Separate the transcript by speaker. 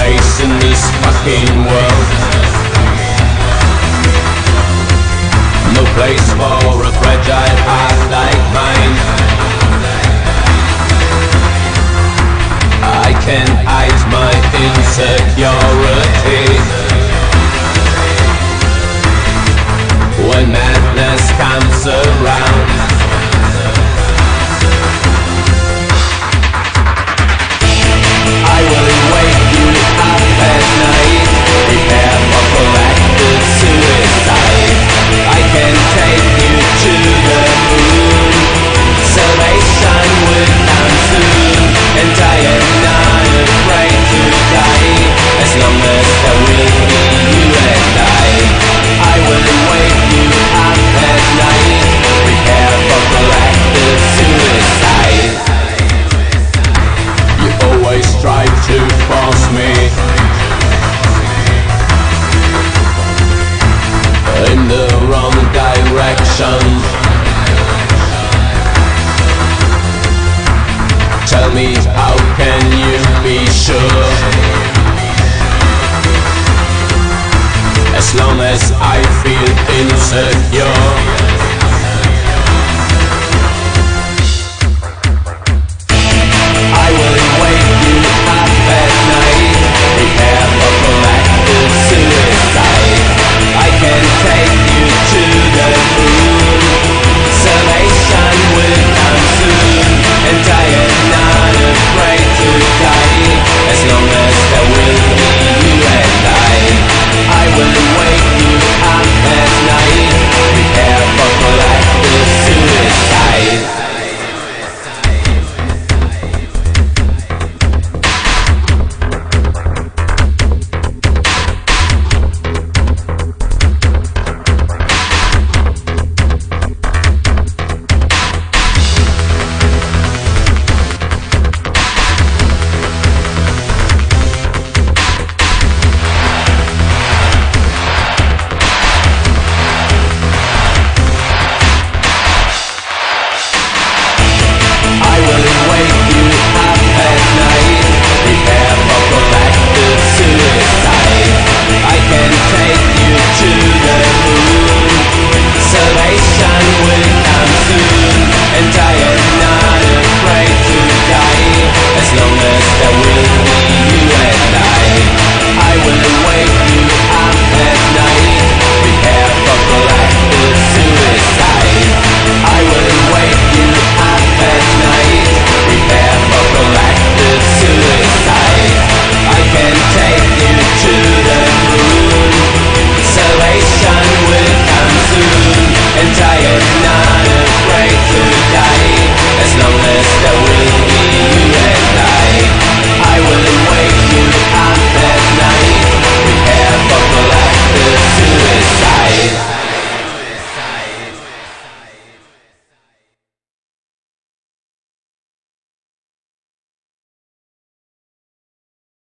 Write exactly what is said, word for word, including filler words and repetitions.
Speaker 1: place in this fucking world. No place for a fragile heart like mine. I can't hide my insecurity. When madness comes around, I will wake you up at night. Prepare for proactive suicide. I can take you to the moon. Salvation will come soon, and I am not afraid to die, as long as there will be you and I. I will wake you up at night. Prepare for proactive suicide. You always try to force me in the wrong direction. Tell me, how can you be sure? As long as I feel insecure,